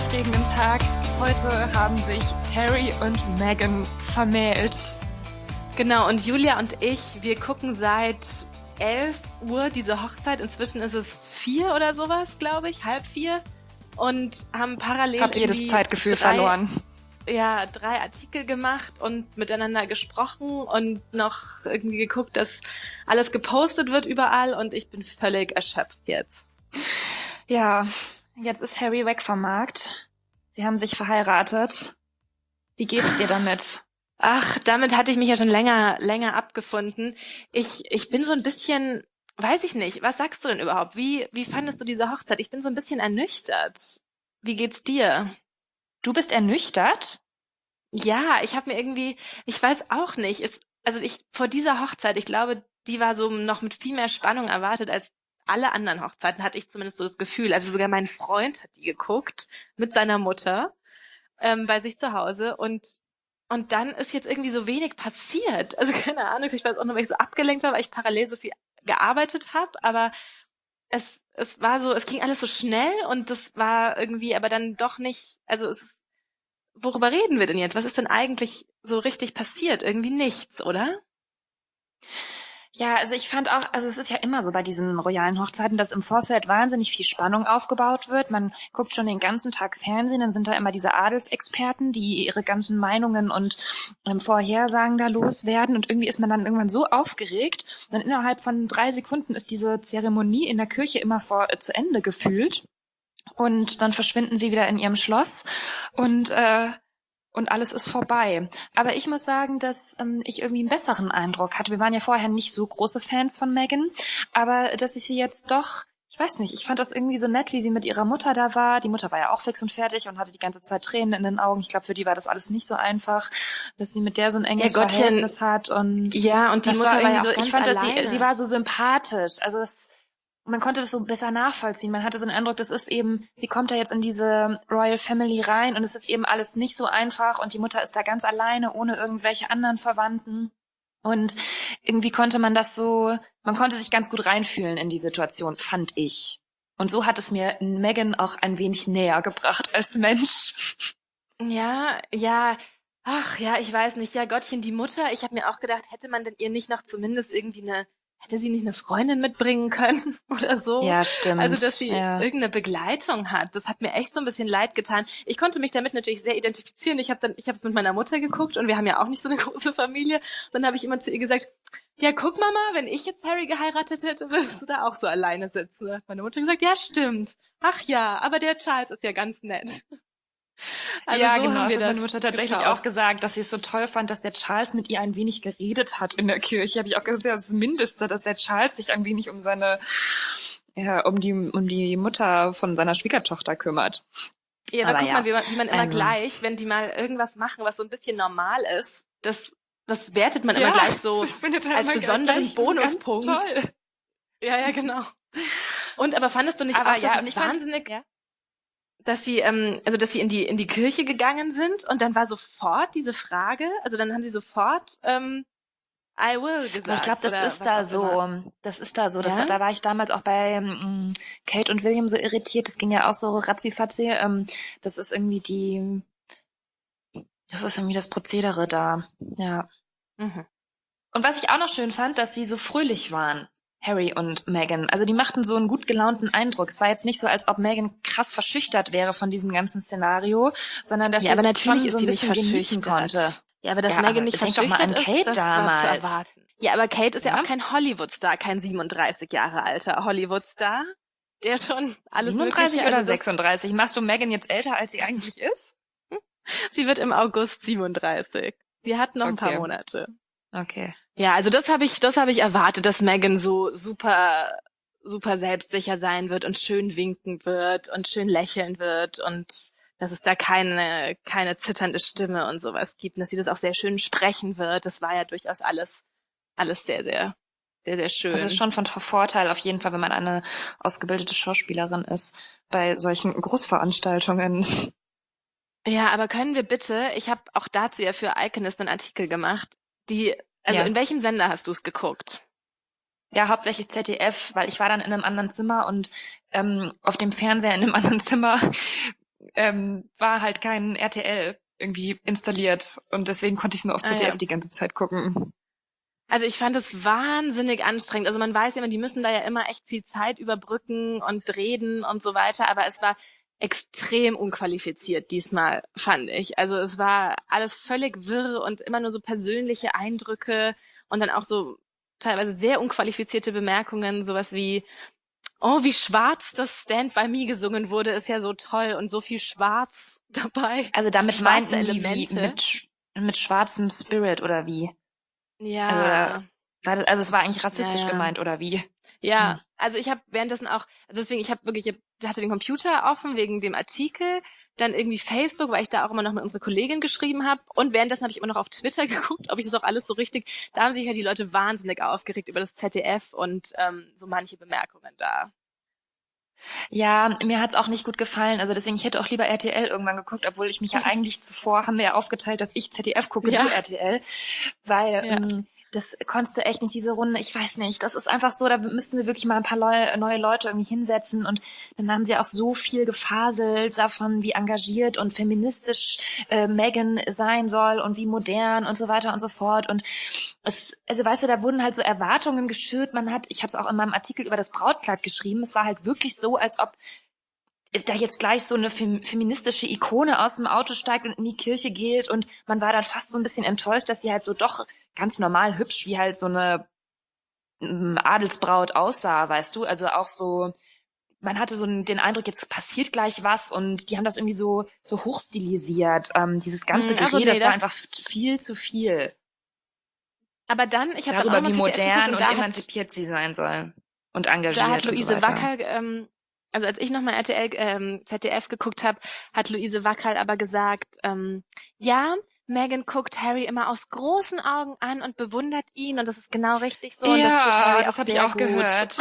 aufregenden Tag. Heute haben sich Harry und Meghan vermählt. Genau, und Julia und ich, wir gucken seit 11 Uhr diese Hochzeit. Inzwischen ist es 4 oder sowas, glaube ich, 3:30. Und haben parallel Hab jedes Zeitgefühl verloren. Ja, 3 Artikel gemacht und miteinander gesprochen und noch irgendwie geguckt, dass alles gepostet wird überall. Und ich bin völlig erschöpft jetzt. Ja, jetzt ist Harry weg vom Markt. Sie haben sich verheiratet. Wie geht's dir damit? Ach, damit hatte ich mich ja schon länger abgefunden. Ich bin so ein bisschen, weiß ich nicht, was sagst du denn überhaupt? Wie fandest du diese Hochzeit? Ich bin so ein bisschen ernüchtert. Wie geht's dir? Du bist ernüchtert? Ja, ich habe mir irgendwie, ich weiß auch nicht, vor dieser Hochzeit, ich glaube, die war so noch mit viel mehr Spannung erwartet als alle anderen Hochzeiten, hatte ich zumindest so das Gefühl. Also sogar mein Freund hat die geguckt mit seiner Mutter bei sich zu Hause und dann ist jetzt irgendwie so wenig passiert. Also keine Ahnung, ich weiß auch nur, weil ich so abgelenkt war, weil ich parallel so viel gearbeitet habe, aber es war so, es ging alles so schnell und das war irgendwie aber dann doch nicht, worüber reden wir denn jetzt? Was ist denn eigentlich so richtig passiert? Irgendwie nichts, oder? Ja, also ich fand auch, also es ist ja immer so bei diesen royalen Hochzeiten, dass im Vorfeld wahnsinnig viel Spannung aufgebaut wird. Man guckt schon den ganzen Tag Fernsehen, dann sind da immer diese Adelsexperten, die ihre ganzen Meinungen und Vorhersagen da loswerden. Und irgendwie ist man dann irgendwann so aufgeregt, dann innerhalb von 3 Sekunden ist diese Zeremonie in der Kirche immer zu Ende gefühlt. Und dann verschwinden sie wieder in ihrem Schloss und alles ist vorbei. Aber ich muss sagen, dass ich irgendwie einen besseren Eindruck hatte. Wir waren ja vorher nicht so große Fans von Meghan, aber dass ich sie jetzt doch, ich weiß nicht, ich fand das irgendwie so nett, wie sie mit ihrer Mutter da war. Die Mutter war ja auch fix und fertig und hatte die ganze Zeit Tränen in den Augen. Ich glaube, für die war das alles nicht so einfach, dass sie mit der so ein enges Verhältnis hat. Und ja, und die Mutter war ja auch ganz ich fand, dass alleine. sie war so sympathisch. Also man konnte das so besser nachvollziehen. Man hatte so den Eindruck, das ist eben, sie kommt da jetzt in diese Royal Family rein und es ist eben alles nicht so einfach und die Mutter ist da ganz alleine, ohne irgendwelche anderen Verwandten. Und irgendwie man konnte sich ganz gut reinfühlen in die Situation, fand ich. Und so hat es mir Meghan auch ein wenig näher gebracht als Mensch. Ja, ach ja, ich weiß nicht. Ja, Gottchen, die Mutter, ich habe mir auch gedacht, hätte man denn ihr nicht noch zumindest irgendwie hätte sie nicht eine Freundin mitbringen können oder so? Ja, stimmt. Also, dass sie irgendeine Begleitung hat. Das hat mir echt so ein bisschen leid getan. Ich konnte mich damit natürlich sehr identifizieren. Ich habe es mit meiner Mutter geguckt und wir haben ja auch nicht so eine große Familie. Dann habe ich immer zu ihr gesagt, ja, guck Mama, wenn ich jetzt Harry geheiratet hätte, würdest du da auch so alleine sitzen. Da hat meine Mutter gesagt, ja, stimmt. Ach ja, aber der Charles ist ja ganz nett. Also ja, so genau. haben wir Das hat meine Mutter tatsächlich geschaut. auch gesagt, dass sie es so toll fand, dass der Charles mit ihr ein wenig geredet hat in der Kirche. Habe ich auch gesagt, das Mindeste, dass der Charles sich ein wenig um die Mutter von seiner Schwiegertochter kümmert. Ja, aber guck mal, wie man immer gleich, wenn die mal irgendwas machen, was so ein bisschen normal ist, das wertet man immer gleich so als besonderen Bonuspunkt. Ganz toll. Ja, genau. Und aber fandest du nicht aber auch, dass es wahnsinnig, dass sie in die Kirche gegangen sind und dann war sofort diese Frage, also dann haben sie sofort I will gesagt. Aber ich glaube, das ist da so. Das ist da so. Ja? Da war ich damals auch bei Kate und William so irritiert. Das ging ja auch so ratzifatzi. Das ist irgendwie das Prozedere da. Ja. Mhm. Und was ich auch noch schön fand, dass sie so fröhlich waren. Harry und Meghan. Also die machten so einen gut gelaunten Eindruck. Es war jetzt nicht so, als ob Meghan krass verschüchtert wäre von diesem ganzen Szenario, sondern dass sie aber es natürlich schon ist so ein die nicht bisschen genießen verschüchtert. konnte. Ja, aber dass Ja, Meghan aber nicht denk doch verschüchtert mal an Kate ist, das damals. war zu erwarten. Ja, aber Kate ist ja Ja. auch kein Hollywood-Star, kein 37 Jahre alter Hollywood-Star, der schon alles 37 Mögliche, oder also 36? Machst du Meghan jetzt älter, als sie eigentlich ist? Sie wird im August 37. Sie hat noch ein paar Monate. Okay. Ja, also das habe ich erwartet, dass Meghan so super selbstsicher sein wird und schön winken wird und schön lächeln wird und dass es da keine zitternde Stimme und sowas gibt und dass sie das auch sehr schön sprechen wird. Das war ja durchaus alles sehr, sehr, sehr, sehr schön. Also ist schon von Vorteil auf jeden Fall, wenn man eine ausgebildete Schauspielerin ist bei solchen Großveranstaltungen. Ja, aber können wir bitte, ich habe auch dazu ja für Iconist einen Artikel gemacht, in welchem Sender hast du es geguckt? Ja, hauptsächlich ZDF, weil ich war dann in einem anderen Zimmer und auf dem Fernseher in einem anderen Zimmer war halt kein RTL irgendwie installiert und deswegen konnte ich nur auf ZDF ja. die ganze Zeit gucken. Also ich fand es wahnsinnig anstrengend. Also man weiß ja immer, die müssen da ja immer echt viel Zeit überbrücken und reden und so weiter, aber es war extrem unqualifiziert diesmal, fand ich. Also es war alles völlig wirr und immer nur so persönliche Eindrücke und dann auch so teilweise sehr unqualifizierte Bemerkungen, sowas wie, oh, wie schwarz das Stand by Me gesungen wurde, ist ja so toll und so viel Schwarz dabei. Also damit Schwarze meinten die Elemente. mit schwarzem Spirit oder wie? Ja. Also es war eigentlich rassistisch Ja. gemeint oder wie? Ja, also ich habe währenddessen auch, also deswegen, ich hatte den Computer offen wegen dem Artikel, dann irgendwie Facebook, weil ich da auch immer noch mit unserer Kollegin geschrieben habe und währenddessen habe ich immer noch auf Twitter geguckt, ob ich das auch alles so richtig, da haben sich ja die Leute wahnsinnig aufgeregt über das ZDF und so manche Bemerkungen da. Ja, mir hat's auch nicht gut gefallen. Also deswegen, ich hätte auch lieber RTL irgendwann geguckt, obwohl ich mich ja eigentlich zuvor, haben wir ja aufgeteilt, dass ich ZDF gucke, Ja. du RTL. Weil Ja. das konntest du echt nicht, diese Runde, ich weiß nicht, das ist einfach so, da müssten wir wirklich mal ein paar neue Leute irgendwie hinsetzen und dann haben sie auch so viel gefaselt davon, wie engagiert und feministisch Meghan sein soll und wie modern und so weiter und so fort und also weißt du, da wurden halt so Erwartungen geschürt, ich habe es auch in meinem Artikel über das Brautkleid geschrieben, es war halt wirklich so, als ob da jetzt gleich so eine feministische Ikone aus dem Auto steigt und in die Kirche geht und man war dann fast so ein bisschen enttäuscht, dass sie halt so doch ganz normal hübsch wie halt so eine Adelsbraut aussah, weißt du? Also auch so, man hatte so den Eindruck, jetzt passiert gleich was und die haben das irgendwie so hochstilisiert. Dieses ganze Also Gerede, nee, das war einfach viel zu viel. Aber dann, ich habe dann auch Darüber, mal wie ZDF geguckt modern und und emanzipiert sie sein soll. Und engagiert da hat und so Luise weiter. Wackerl, also als ich nochmal ZDF geguckt habe, hat Luise Wackerl aber gesagt, ja, Meghan guckt Harry immer aus großen Augen an und bewundert ihn und das ist genau richtig so und das tut Harry das auch habe ich sehr auch gut. gehört.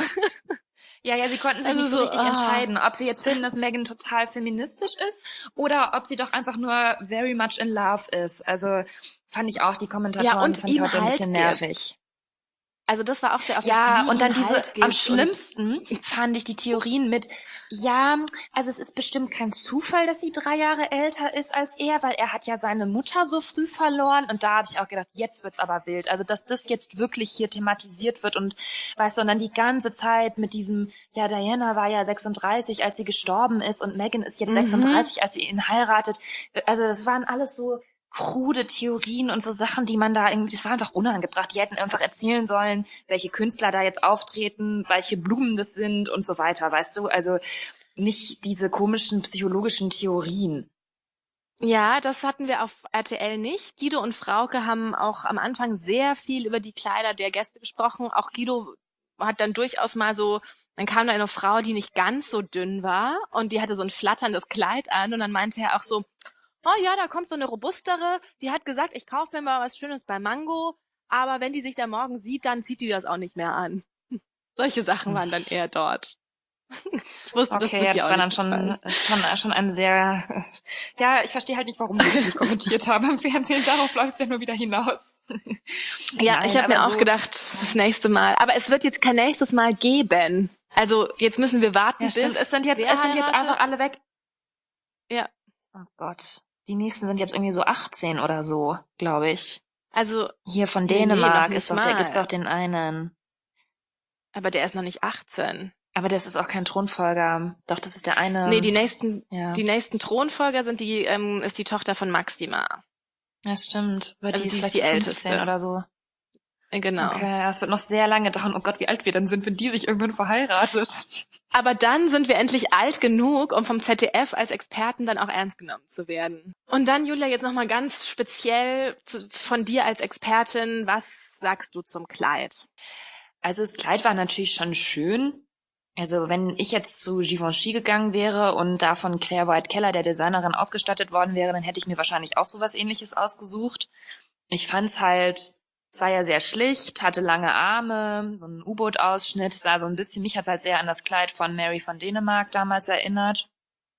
Ja, sie konnten sich Also nicht so so, richtig entscheiden, ob sie jetzt finden, dass Meghan total feministisch ist oder ob sie doch einfach nur very much in love ist. Also fand ich auch, die Kommentatoren und fand ich ihm heute ein Halt bisschen gibt. nervig. Also das war auch sehr oft, Ja, dass sie und dann ihm diese, Halt am gibt schlimmsten fand ich die Theorien mit, ja, also es ist bestimmt kein Zufall, dass sie 3 Jahre älter ist als er, weil er hat ja seine Mutter so früh verloren und da habe ich auch gedacht, jetzt wird's aber wild. Also, dass das jetzt wirklich hier thematisiert wird und, weißt du, und dann die ganze Zeit mit diesem, ja, Diana war ja 36, als sie gestorben ist und Meghan ist jetzt 36, als sie ihn heiratet. Also, das waren alles so krude Theorien und so Sachen, die man da irgendwie, das war einfach unangebracht. Die hätten einfach erzählen sollen, welche Künstler da jetzt auftreten, welche Blumen das sind und so weiter, weißt du? Also nicht diese komischen psychologischen Theorien. Ja, das hatten wir auf RTL nicht. Guido und Frauke haben auch am Anfang sehr viel über die Kleider der Gäste gesprochen. Auch Guido hat dann durchaus mal so, dann kam da eine Frau, die nicht ganz so dünn war und die hatte so ein flatterndes Kleid an und dann meinte er auch so, oh ja, da kommt so eine robustere, die hat gesagt, ich kaufe mir mal was Schönes bei Mango, aber wenn die sich da morgen sieht, dann zieht die das auch nicht mehr an. Solche Sachen waren dann eher dort. Ich wusste, das Okay, wird ja, dir das auch war nicht dann gefallen. schon ein sehr, ja, ich verstehe halt nicht, warum die es nicht kommentiert haben im Fernsehen. Darauf läuft es ja nur wieder hinaus. Ja, Nein, ich habe mir aber auch gedacht, das nächste Mal. Aber es wird jetzt kein nächstes Mal geben. Also jetzt müssen wir warten, ja, stimmt, bis es sind jetzt wer einfach heiratet. alle weg. Ja, Oh Gott. Die nächsten sind jetzt irgendwie so 18 oder so, glaube ich. also Hier von nee, Dänemark noch ist nicht doch, mal. gibt's doch den einen. Aber der ist noch nicht 18. Aber das ist auch kein Thronfolger. Doch, das ist der eine. Nee, Ja. die nächsten Thronfolger sind ist die Tochter von Maxima. Ja, stimmt. Weil Also die ist die ist vielleicht die 15 älteste. oder so. Genau. Okay, es wird noch sehr lange dauern. Oh Gott, wie alt wir dann sind, wenn die sich irgendwann verheiratet. Aber dann sind wir endlich alt genug, um vom ZDF als Experten dann auch ernst genommen zu werden. Und dann, Julia, jetzt nochmal ganz speziell von dir als Expertin, was sagst du zum Kleid? Also das Kleid war natürlich schon schön. Also wenn ich jetzt zu Givenchy gegangen wäre und da von Claire White Keller, der Designerin, ausgestattet worden wäre, dann hätte ich mir wahrscheinlich auch sowas Ähnliches ausgesucht. Ich fand's halt, es war ja sehr schlicht, hatte lange Arme, so ein U-Boot-Ausschnitt, sah so ein bisschen, mich hat's halt sehr an das Kleid von Mary von Dänemark damals erinnert.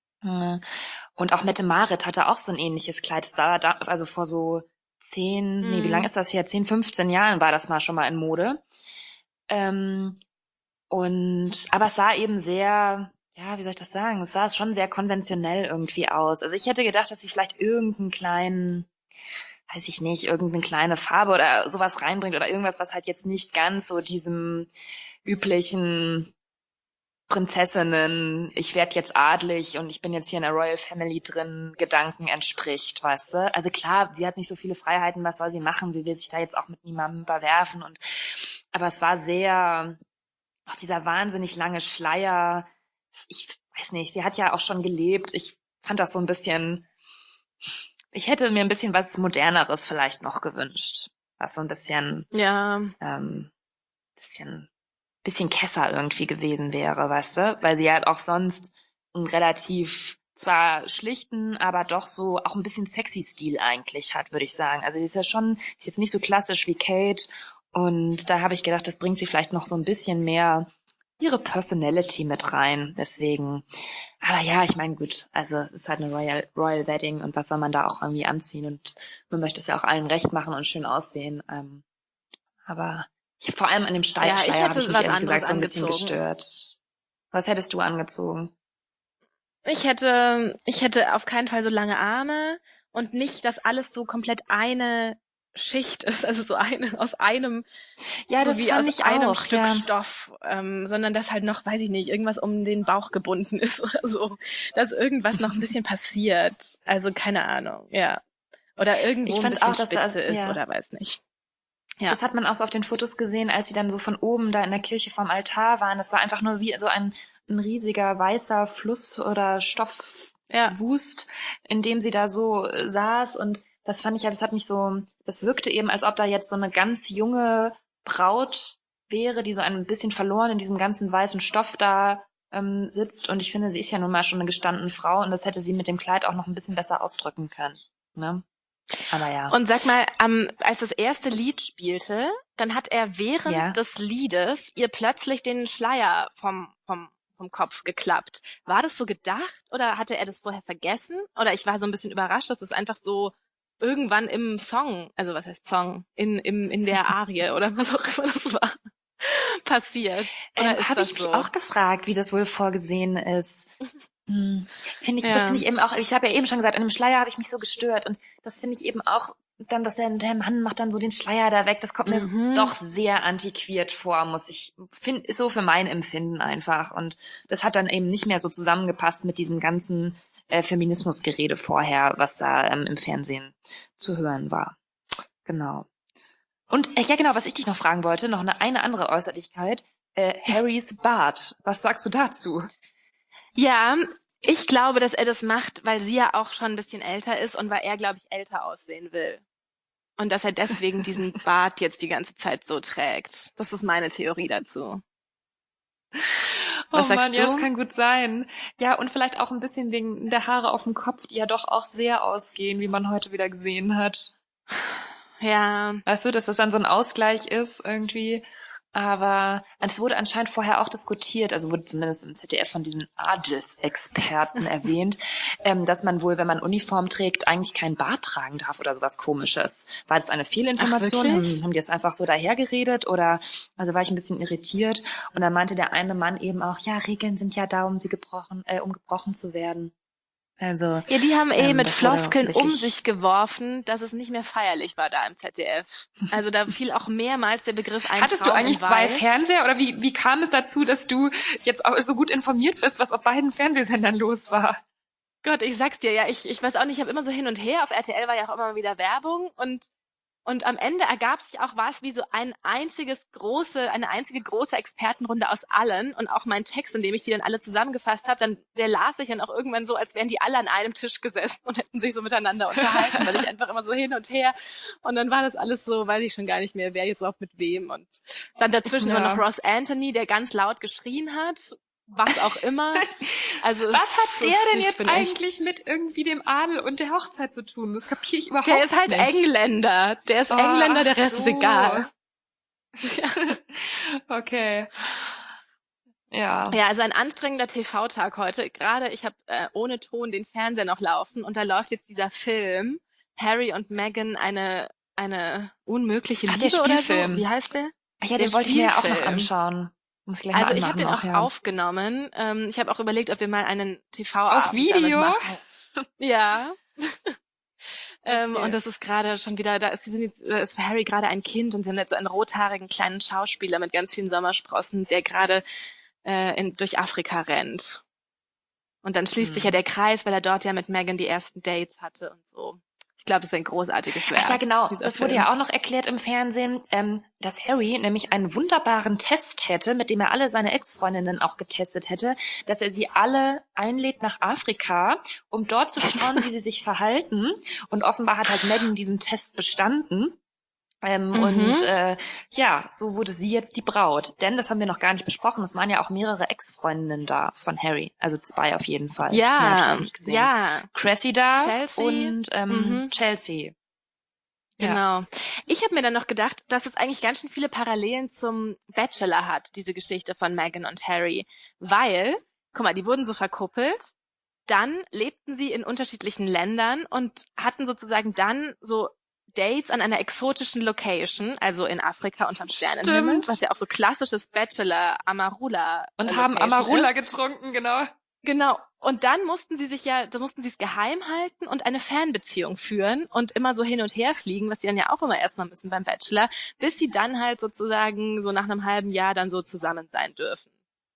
Und auch Mette Marit hatte auch so ein ähnliches Kleid. Das war da, also vor so 10, nee, wie lang ist das her? 10, 15 Jahren war das mal schon mal in Mode. Aber es sah eben sehr, ja, wie soll ich das sagen? Es sah schon sehr konventionell irgendwie aus. Also ich hätte gedacht, dass sie vielleicht irgendeinen kleinen, weiß ich nicht, irgendeine kleine Farbe oder sowas reinbringt oder irgendwas, was halt jetzt nicht ganz so diesem üblichen Prinzessinnen, ich werde jetzt adlig und ich bin jetzt hier in der Royal Family drin, Gedanken entspricht, weißt du? Also klar, sie hat nicht so viele Freiheiten, was soll sie machen? Sie will sich da jetzt auch mit niemandem überwerfen aber es war sehr, auch dieser wahnsinnig lange Schleier. Ich weiß nicht, sie hat ja auch schon gelebt. Ich fand das so ein bisschen, ich hätte mir ein bisschen was Moderneres vielleicht noch gewünscht. Was so ein bisschen, Ja, bisschen Kesser irgendwie gewesen wäre, weißt du? Weil sie halt auch sonst einen relativ zwar schlichten, aber doch so auch ein bisschen sexy Stil eigentlich hat, würde ich sagen. Also die ist ja schon, ist jetzt nicht so klassisch wie Kate und da habe ich gedacht, das bringt sie vielleicht noch so ein bisschen mehr ihre Personality mit rein. Deswegen, aber ja, ich meine, gut, also es ist halt eine Royal Wedding und was soll man da auch irgendwie anziehen und man möchte es ja auch allen recht machen und schön aussehen. Aber vor allem an dem ja, ich Schleier habe ich hätte mich was ehrlich gesagt anderes so ein bisschen angezogen. gestört. Was hättest du angezogen? Ich hätte auf keinen Fall so lange Arme und nicht, dass alles so komplett eine Schicht ist, also so aus einem, Ja, so das wie fand aus ich einem auch, Stück ja. Stoff, sondern dass halt noch, weiß ich nicht, irgendwas um den Bauch gebunden ist oder so, dass irgendwas noch ein bisschen passiert. Also keine Ahnung, ja. Oder irgendwo Ich ein fand bisschen auch, dass das, spitze ist ja, oder weiß nicht. Ja. das hat man auch so auf den Fotos gesehen, als sie dann so von oben da in der Kirche vorm Altar waren. Das war einfach nur wie so ein riesiger weißer Fluss oder Ja. Stoffwust, in dem sie da so saß. Und das fand ich ja, das hat mich so, das wirkte eben, als ob da jetzt so eine ganz junge Braut wäre, die so ein bisschen verloren in diesem ganzen weißen Stoff da sitzt. Und ich finde, sie ist ja nun mal schon eine gestandene Frau und das hätte sie mit dem Kleid auch noch ein bisschen besser ausdrücken können. Ne? Aber ja. Und sag mal, als das erste Lied spielte, dann hat er während Ja. des Liedes ihr plötzlich den Schleier vom Kopf geklappt. War das so gedacht oder hatte er das vorher vergessen? Oder ich war so ein bisschen überrascht, dass es einfach so irgendwann im Song, also was heißt Song, in der Arie oder was auch immer das war, passiert. Oder ist Habe das ich mich so? auch gefragt, wie das wohl vorgesehen ist. Das Ja. finde ich eben auch, ich habe ja eben schon gesagt, an dem Schleier habe ich mich so gestört und das finde ich eben auch dann, dass der Mann macht dann so den Schleier da weg, das kommt mir Mhm. doch sehr antiquiert vor, ist so für mein Empfinden einfach und das hat dann eben nicht mehr so zusammengepasst mit diesem ganzen Feminismusgerede vorher, was da im Fernsehen zu hören war. Genau. Und ja genau, was ich dich noch fragen wollte, noch eine andere Äußerlichkeit, Harrys Bart. Was sagst du dazu? Ja, ich glaube, dass er das macht, weil sie ja auch schon ein bisschen älter ist und weil er, glaube ich, älter aussehen will. Und dass er deswegen diesen Bart jetzt die ganze Zeit so trägt. Das ist meine Theorie dazu. Oh Was Mann, sagst ja, das du? kann gut sein. Ja, und vielleicht auch ein bisschen wegen der Haare auf dem Kopf, die ja doch auch sehr ausgehen, wie man heute wieder gesehen hat. Ja, Weißt du, dass das dann so ein Ausgleich ist irgendwie. Aber es wurde anscheinend vorher auch diskutiert, also wurde zumindest im ZDF von diesen Adelsexperten erwähnt, dass man wohl, wenn man Uniform trägt, eigentlich keinen Bart tragen darf oder sowas Komisches. War das eine ach Fehlinformation? wirklich? Haben die das einfach so dahergeredet oder, also war ich ein bisschen irritiert. Und dann meinte der eine Mann eben auch, ja, Regeln sind ja da, um gebrochen zu werden. Also, Ja, die haben mit das wurde Floskeln um offensichtlich. sich geworfen, dass es nicht mehr feierlich war da im ZDF. Also da fiel auch mehrmals der Begriff ein Hattest du Traum in eigentlich zwei Weiß. Fernseher oder wie kam es dazu, dass du jetzt auch so gut informiert bist, was auf beiden Fernsehsendern los war? Gott, ich sag's dir, ja, ich weiß auch nicht, ich habe immer so hin und her. Auf RTL war ja auch immer mal wieder Werbung und am Ende ergab sich auch was wie so eine einzige große Expertenrunde aus allen und auch mein Text, in dem ich die dann alle zusammengefasst habe, der las ich dann auch irgendwann so, als wären die alle an einem Tisch gesessen und hätten sich so miteinander unterhalten, weil ich einfach immer so hin und her und dann war das alles so, weiß ich schon gar nicht mehr, wer jetzt überhaupt mit wem und dann dazwischen immer noch Ja. Ross Anthony, der ganz laut geschrien hat, was auch immer. Also Was hat der denn ich jetzt bin echt eigentlich mit irgendwie dem Adel und der Hochzeit zu tun? Das kapiere ich überhaupt der ist halt nicht. Engländer. Der ist Oh, Engländer, der ach Rest ist so. egal. Okay. Ja. Ja, also ein anstrengender TV-Tag heute. Gerade ich habe ohne Ton den Fernseher noch laufen und da läuft jetzt dieser Film Harry und Meghan eine unmögliche Ach, der Liebe oder so. Spielfilm. Wie heißt der? Ach ja, Der den wollte ich mir ja auch noch Spielfilm. anschauen. Muss ich gleich Also mal ich habe anmachen den auch ja. aufgenommen. Ich habe auch überlegt, ob wir mal einen Auf TV-Abend damit Video? machen. Ja. Okay. Und das ist gerade schon wieder, da ist für Harry gerade ein Kind und sie haben jetzt so einen rothaarigen kleinen Schauspieler mit ganz vielen Sommersprossen, der gerade durch Afrika rennt. Und dann schließt sich ja der Kreis, weil er dort ja mit Meghan die ersten Dates hatte und so. Ich glaube, es ist ein großartiges Werk. Ach ja, genau. dieser Das Film. wurde ja auch noch erklärt im Fernsehen, dass Harry nämlich einen wunderbaren Test hätte, mit dem er alle seine Ex-Freundinnen auch getestet hätte, dass er sie alle einlädt nach Afrika, um dort zu schauen, wie sie sich verhalten. Und offenbar hat halt Meghan diesen Test bestanden. Und ja, so wurde sie jetzt die Braut. Denn, das haben wir noch gar nicht besprochen, es waren ja auch mehrere Ex-Freundinnen da von Harry. Also 2 auf jeden Fall. Mehr habe ich Ja, jetzt nicht gesehen. ja, Cressida Chelsea. und Chelsea. Ja. Genau. Ich habe mir dann noch gedacht, dass es eigentlich ganz schön viele Parallelen zum Bachelor hat, diese Geschichte von Meghan und Harry. Weil, guck mal, die wurden so verkuppelt, dann lebten sie in unterschiedlichen Ländern und hatten sozusagen dann so Dates an einer exotischen Location, also in Afrika unterm Sternenhimmel, Stimmt. was ja auch so klassisches Bachelor Amarula Und haben Location Amarula ist. getrunken, genau. Genau. Und dann mussten sie es geheim halten und eine Fernbeziehung führen und immer so hin und her fliegen, was sie dann ja auch immer erstmal müssen beim Bachelor, bis sie dann halt sozusagen so nach einem halben Jahr dann so zusammen sein dürfen.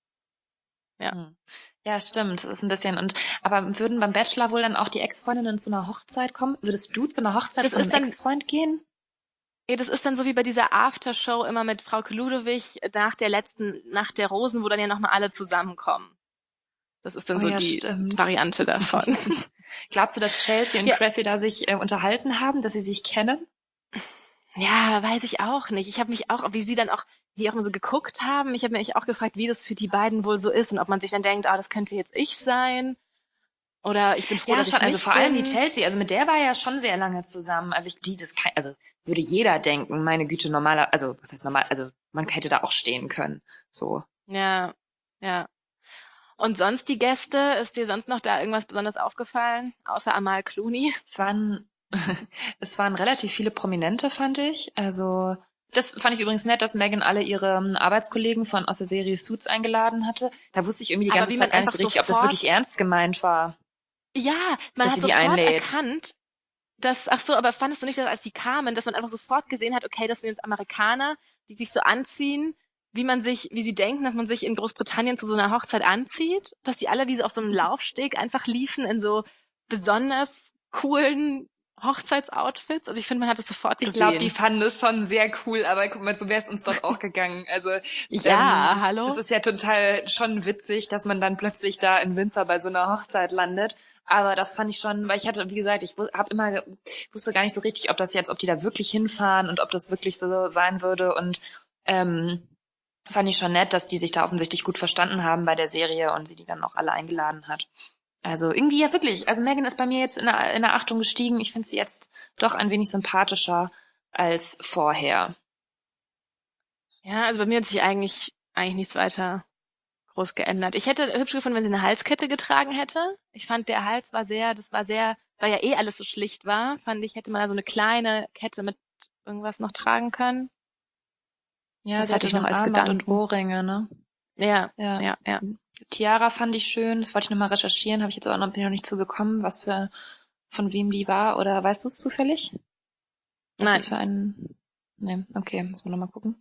Ja. Ja, stimmt. Das ist ein bisschen. Aber würden beim Bachelor wohl dann auch die Ex-Freundinnen zu einer Hochzeit kommen? Würdest du zu einer Hochzeit von einem Ex-Freund gehen? Ja, das ist dann so wie bei dieser Aftershow immer mit Frauke Ludewig nach der letzten Nacht der Rosen, wo dann ja nochmal alle zusammenkommen. Das ist dann so die Variante davon. Glaubst du, dass Chelsea und Cressida sich unterhalten haben, dass sie sich kennen? Ja, weiß ich auch nicht. Ich habe mich auch, wie sie dann auch, die auch immer so geguckt haben, ich habe mich auch gefragt, wie das für die beiden wohl so ist und ob man sich dann denkt, das könnte jetzt ich sein. Oder ich bin froh, dass ich also nicht vor allem die bin. Chelsea, also mit der war ja schon sehr lange zusammen. Also würde jeder denken, meine Güte, also was heißt normal, also man hätte da auch stehen können. So. Ja, ja. Und sonst die Gäste, ist dir sonst noch da irgendwas besonders aufgefallen, außer Amal Clooney? Es waren relativ viele Prominente, fand ich. Also das fand ich übrigens nett, dass Meghan alle ihre Arbeitskollegen aus der Serie Suits eingeladen hatte. Da wusste ich irgendwie die ganze Zeit gar nicht so richtig, ob das wirklich ernst gemeint war. Ja, man hat sofort erkannt, aber fandest du nicht, dass als die kamen, dass man einfach sofort gesehen hat, okay, das sind jetzt Amerikaner, die sich so anziehen, wie sie denken, dass man sich in Großbritannien zu so einer Hochzeit anzieht, dass die alle wie so auf so einem Laufsteg einfach liefen in so besonders coolen Hochzeitsoutfits. Also ich finde, man hat es sofort gesehen. Ich glaube, die fanden es schon sehr cool, aber guck mal, so wäre es uns dort auch gegangen. Also hallo. Das ist ja total schon witzig, dass man dann plötzlich da in Windsor bei so einer Hochzeit landet. Aber das fand ich schon, weil ich hatte, wie gesagt, wusste gar nicht so richtig, ob die da wirklich hinfahren und ob das wirklich so sein würde. Und fand ich schon nett, dass die sich da offensichtlich gut verstanden haben bei der Serie und sie die dann auch alle eingeladen hat. Also irgendwie ja wirklich. Also Meghan ist bei mir jetzt in der Achtung gestiegen. Ich finde sie jetzt doch ein wenig sympathischer als vorher. Ja, also bei mir hat sich eigentlich nichts weiter groß geändert. Ich hätte hübsch gefunden, wenn sie eine Halskette getragen hätte. Ich fand, der Hals weil ja eh alles so schlicht war, fand ich, hätte man da so eine kleine Kette mit irgendwas noch tragen können. Ja, das hatte ich noch als Armband und Ohrringe, ne? Ja. Tiara fand ich schön. Das wollte ich nochmal recherchieren. Bin ich noch nicht zugekommen, von wem die war. Oder weißt du es zufällig? Nein. Ist für einen... Nee, okay, müssen wir nochmal gucken.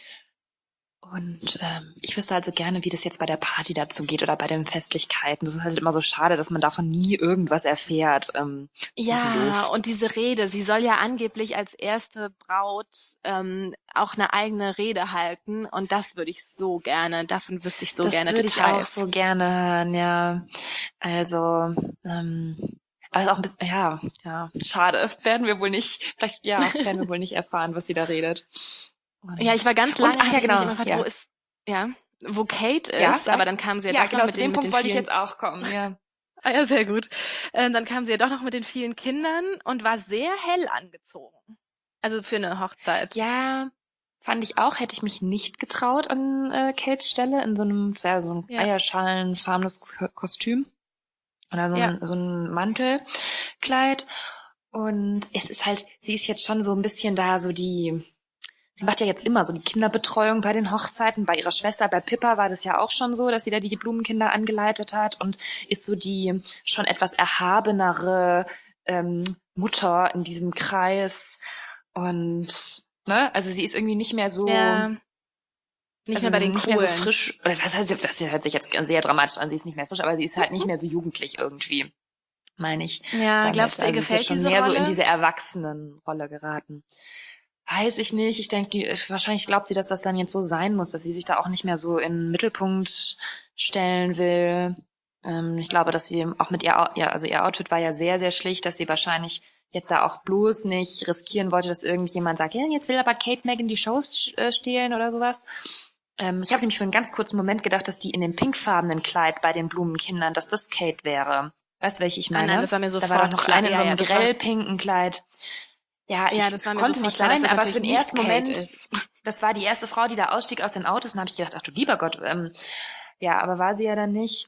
Und ich wüsste also gerne, wie das jetzt bei der Party dazu geht oder bei den Festlichkeiten. Das ist halt immer so schade, dass man davon nie irgendwas erfährt. Ja, und diese Rede, sie soll ja angeblich als erste Braut auch eine eigene Rede halten. Und das würde ich so gerne, davon wüsste ich gerne Details. Das würde ich auch so gerne hören, ja. Also, aber ist auch ein bisschen, ja, schade. Werden wir wohl nicht erfahren, was sie da redet. Ja, ich war ganz lange, genau, wo Kate ist, aber dann kam sie ja doch noch mit zu dem Punkt wollte ich jetzt auch kommen, ja. Ah ja, sehr gut. Dann kam sie ja doch noch mit den vielen Kindern und war sehr hell angezogen. Also für eine Hochzeit. Ja, fand ich auch, hätte ich mich nicht getraut an Kates Stelle in so einem eierschalenfarbenes Kostüm. Oder so ein Mantelkleid. Und es ist halt, sie ist jetzt schon so ein bisschen da, sie sie macht ja jetzt immer so die Kinderbetreuung bei den Hochzeiten. Bei ihrer Schwester, bei Pippa war das ja auch schon so, dass sie da die Blumenkinder angeleitet hat und ist so die schon etwas erhabenere Mutter in diesem Kreis. Und, ne, also sie ist irgendwie nicht mehr so, Ja, nicht also mehr bei den nicht mehr so Coolen. frisch, oder was heißt, das hört sich jetzt sehr dramatisch an, sie ist nicht mehr frisch, aber sie ist halt nicht mehr so jugendlich irgendwie, meine ich. Ja, Damit. glaubst du, ihr Also sie ist gefällt jetzt schon diese mehr so in Rolle? diese Erwachsenenrolle geraten. Weiß ich nicht. Ich denke, wahrscheinlich glaubt sie, dass das dann jetzt so sein muss, dass sie sich da auch nicht mehr so in den Mittelpunkt stellen will. Ich glaube, dass sie auch mit also ihr Outfit war ja sehr, sehr schlicht, dass sie wahrscheinlich jetzt da auch bloß nicht riskieren wollte, dass irgendjemand sagt, ja, jetzt will aber Kate Meghan die Shows stehlen oder sowas. Ich habe nämlich für einen ganz kurzen Moment gedacht, dass die in dem pinkfarbenen Kleid bei den Blumenkindern, dass das Kate wäre. Weißt du, welche ich meine? Nein, das war mir Da war sofort doch noch klar. eine in so Ja, einem ja, das war, grellpinken Kleid. Ja, ja, es das war mir konnte sofort nicht klar, dass sein, das aber für natürlich den ersten nicht Kate Moment, ist. das war die erste Frau, die da ausstieg aus den Autos, und da habe ich gedacht, ach du lieber Gott, ja, aber war sie ja dann nicht.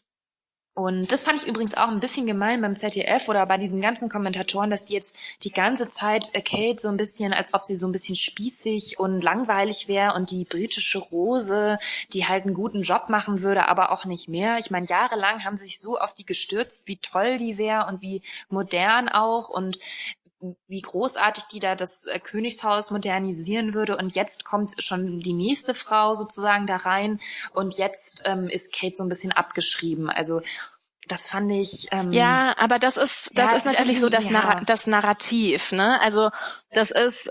Und das fand ich übrigens auch ein bisschen gemein beim ZDF oder bei diesen ganzen Kommentatoren, dass die jetzt die ganze Zeit Kate so ein bisschen, als ob sie so ein bisschen spießig und langweilig wäre und die britische Rose, die halt einen guten Job machen würde, aber auch nicht mehr. Ich meine, jahrelang haben sie sich so auf die gestürzt, wie toll die wäre und wie modern auch und wie großartig die da das Königshaus modernisieren würde. Und jetzt kommt schon die nächste Frau sozusagen da rein und jetzt ist Kate so ein bisschen abgeschrieben. Also das fand ich Ja, aber das ist natürlich so das Narrativ, ne? Also das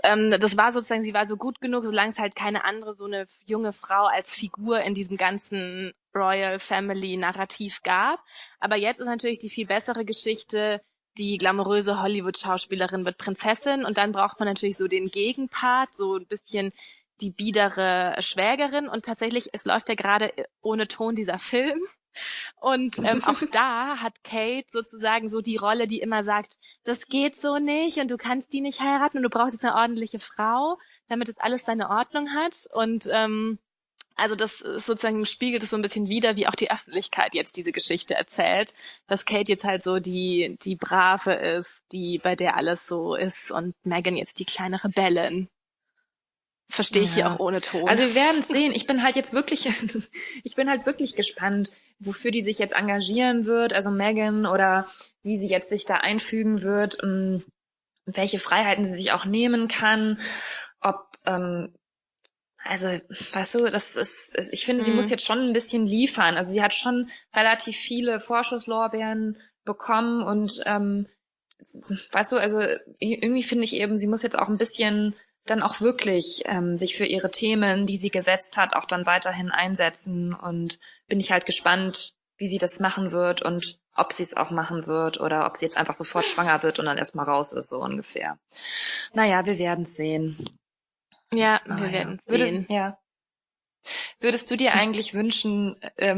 war sozusagen, sie war so gut genug, solange es halt keine andere so eine junge Frau als Figur in diesem ganzen Royal Family Narrativ gab. Aber jetzt ist natürlich die viel bessere Geschichte, die glamouröse Hollywood-Schauspielerin wird Prinzessin und dann braucht man natürlich so den Gegenpart, so ein bisschen die biedere Schwägerin und tatsächlich, es läuft ja gerade ohne Ton dieser Film. Und auch da hat Kate sozusagen so die Rolle, die immer sagt, das geht so nicht und du kannst die nicht heiraten und du brauchst jetzt eine ordentliche Frau, damit es alles seine Ordnung hat. Und also das ist sozusagen spiegelt es so ein bisschen wider, wie auch die Öffentlichkeit jetzt diese Geschichte erzählt, dass Kate jetzt halt so die Brave ist, die bei der alles so ist und Meghan jetzt die kleine Rebellin. Das verstehe ich hier auch ohne Ton. Also wir werden es sehen. Ich bin halt wirklich gespannt, wofür die sich jetzt engagieren wird, also Meghan, oder wie sie jetzt sich da einfügen wird, welche Freiheiten sie sich auch nehmen kann, ob, also, weißt du, ich finde, sie muss jetzt schon ein bisschen liefern. Also sie hat schon relativ viele Vorschusslorbeeren bekommen und, weißt du, also irgendwie finde ich eben, sie muss jetzt auch ein bisschen dann auch wirklich sich für ihre Themen, die sie gesetzt hat, auch dann weiterhin einsetzen. Und bin ich halt gespannt, wie sie das machen wird und ob sie es auch machen wird oder ob sie jetzt einfach sofort schwanger wird und dann erstmal raus ist, so ungefähr. Naja, wir werden es sehen. Ja, wir werden es sehen. Würdest du dir eigentlich wünschen,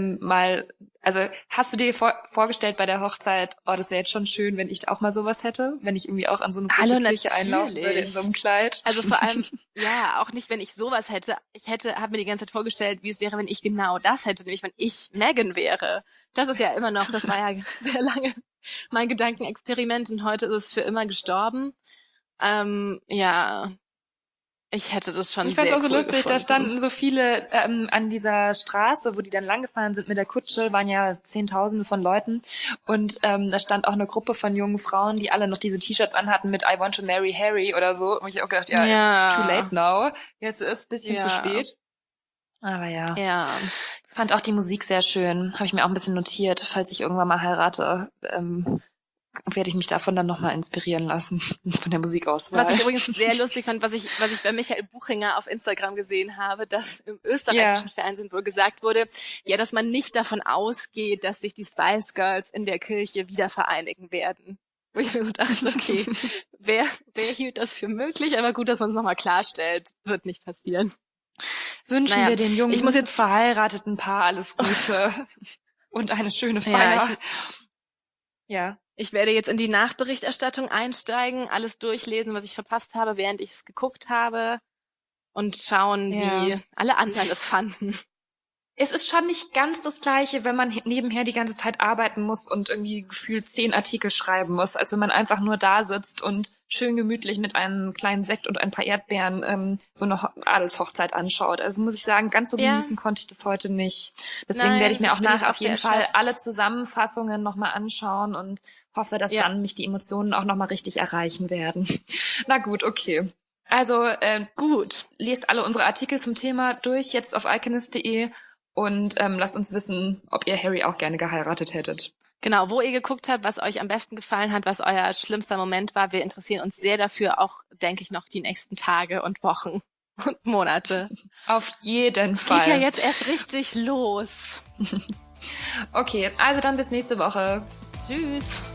also hast du dir vorgestellt bei der Hochzeit, oh, das wäre jetzt schon schön, wenn ich auch mal sowas hätte, wenn ich irgendwie auch an so eine große Kirche einlaufen würde in so einem Kleid? Also vor allem, ja, auch nicht, wenn ich sowas hätte. Habe mir die ganze Zeit vorgestellt, wie es wäre, wenn ich genau das hätte, nämlich wenn ich Meghan wäre. Das ist ja immer noch, das war ja sehr lange mein Gedankenexperiment und heute ist es für immer gestorben. Ja. Ich hätte das schon Ich sehr fand's auch so cool lustig, gefunden. da standen so viele an dieser Straße, wo die dann langgefahren sind mit der Kutsche, waren ja Zehntausende von Leuten und da stand auch eine Gruppe von jungen Frauen, die alle noch diese T-Shirts anhatten mit I want to marry Harry oder so. Und ich auch gedacht, ja, it's too late now, jetzt ist ein bisschen zu spät. Aber ja. Ich fand auch die Musik sehr schön, habe ich mir auch ein bisschen notiert, falls ich irgendwann mal heirate, werde ich mich davon dann nochmal inspirieren lassen, von der Musikauswahl. Was ich übrigens sehr lustig fand, was ich bei Michael Buchinger auf Instagram gesehen habe, dass im österreichischen Fernsehen wohl gesagt wurde, ja, dass man nicht davon ausgeht, dass sich die Spice Girls in der Kirche wieder vereinigen werden. Wo ich mir so dachte, okay, wer hielt das für möglich? Aber gut, dass man es nochmal klarstellt, wird nicht passieren. Wünschen wir dem jungen, verheirateten Paar alles Gute und eine schöne Feier. Ja. Ich werde jetzt in die Nachberichterstattung einsteigen, alles durchlesen, was ich verpasst habe, während ich es geguckt habe und schauen, wie alle anderen es fanden. Es ist schon nicht ganz das Gleiche, wenn man nebenher die ganze Zeit arbeiten muss und irgendwie gefühlt 10 Artikel schreiben muss, als wenn man einfach nur da sitzt und schön gemütlich mit einem kleinen Sekt und ein paar Erdbeeren so eine Adelshochzeit anschaut. Also muss ich sagen, ganz so genießen konnte ich das heute nicht. Deswegen werde ich mir auch nachher auf jeden Fall alle Zusammenfassungen nochmal anschauen und hoffe, dass dann mich die Emotionen auch nochmal richtig erreichen werden. Na gut, okay. Also gut, lest alle unsere Artikel zum Thema durch, jetzt auf iconist.de. Und lasst uns wissen, ob ihr Harry auch gerne geheiratet hättet. Genau, wo ihr geguckt habt, was euch am besten gefallen hat, was euer schlimmster Moment war. Wir interessieren uns sehr dafür, auch, denke ich, noch die nächsten Tage und Wochen und Monate. Auf jeden Fall. Geht ja jetzt erst richtig los. Okay, also dann bis nächste Woche. Tschüss.